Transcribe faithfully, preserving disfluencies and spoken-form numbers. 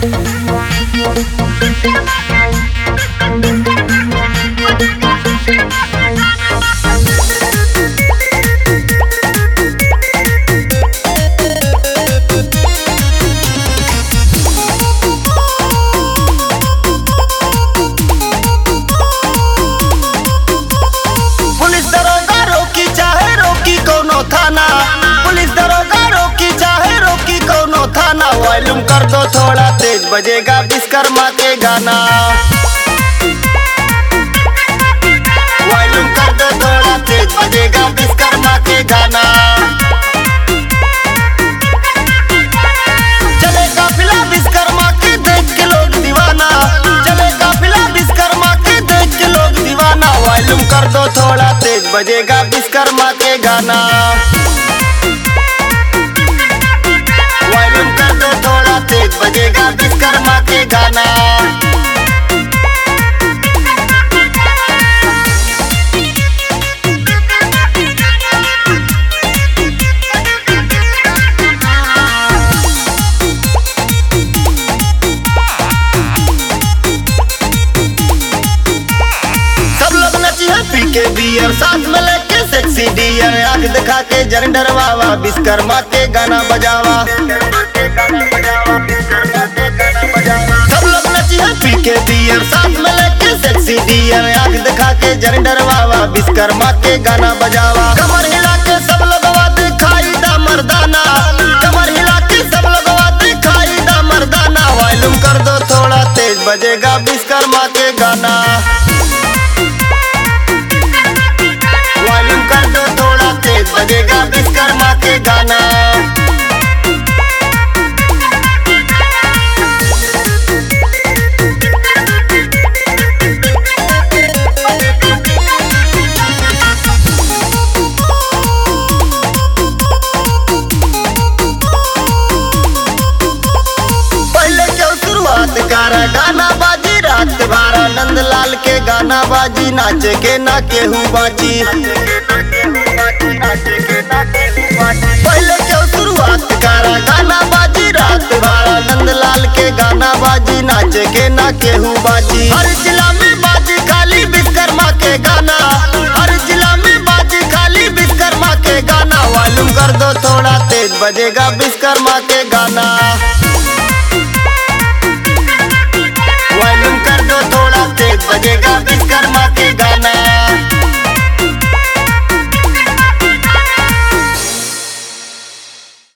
Police दरोगा रोकी चाहे रोकी कोनो थाना, पुलिस दरोगा रोकी चाहे रोकी कोनो थाना। वॉल्यूम कर दो थोड़ा तेज, बजेगा विश्वकर्मा के गाना। वॉल्यूम कर दो थोड़ा तेज, बजेगा विश्वकर्मा के गाना। चले काफिला विश्वकर्मा के देख के लोग दीवाना, चले काफिला विश्वकर्मा के देख के लोग दीवाना। वॉल्यूम कर दो थोड़ा तेज, बजेगा विश्वकर्मा के गाना। वॉल्यूम कर दो थोड़ा तेज, बजेगा विश्वकर्मा के गाना। पी के बियर साथ में लेके सेक्सी डियर, आंख दिखा के जन डरवावा, विश्वकर्मा के गाना बजावा। सब लोग नचिए पी के बियर साथ में लेके सेक्सी डियर, आंख दिखा के जन डरवावा, विश्वकर्मा के गाना बजावा। कमर हिला के सब लोगवा दिखाई दा मर्दाना, कमर हिला के सब लोगवा दिखाई दा मर्दाना। वॉल्यूम कर दो थोड़ा तेज, बजेगा विश्वकर्मा के गाना। वॉल्यूम कर दो थोड़ा तेज, बजेगा विश्वकर्मा के गाना। पहले क्यों शुरुआत करा, गाना बाजी रात बारा, नंदलाल के गाना बाजी, नाचे के ना केहू बाजी। पहले क्यों शुरुआत करा, गाना बाजी रात बारा, नंदलाल के गाना बाजी, नाचे के ना केहू बाजी। हर जिला में बाजी खाली विश्वकर्मा के गाना, हर जिला में बाजी खाली विश्वकर्मा के गाना। वॉल्यूम कर दो थोड़ा तेज, बजेगा विश्वकर्मा के गाना। वॉल्यूम कर दो थोड़ा तेज, बजेगा विश्वकर्मा